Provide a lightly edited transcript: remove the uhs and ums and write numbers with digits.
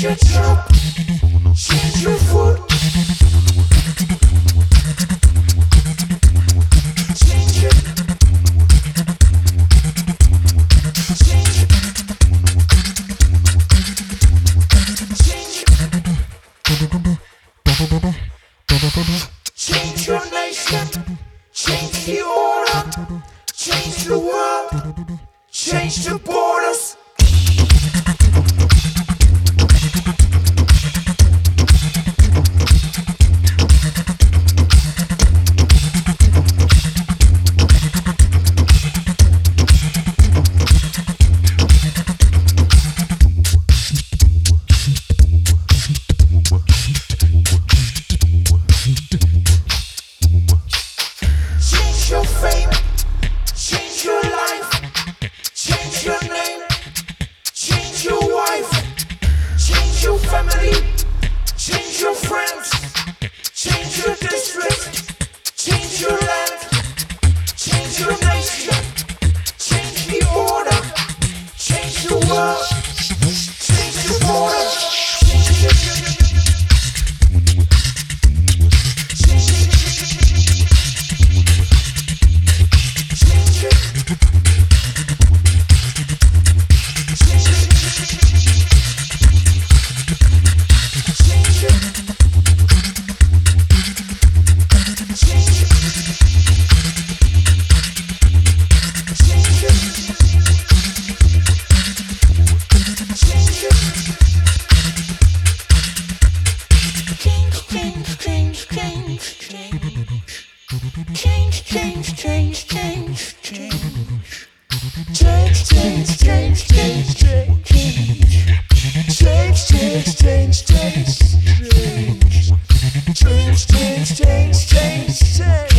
your job, change your food. Change it. Change it. Change your nation, change the order, change the world, change the borders. Change your fame, change your life, change your name, change your wife, change your family, change your friends, change your district, change your land, change your nation, change the order, change the world, change the border, change it. Change.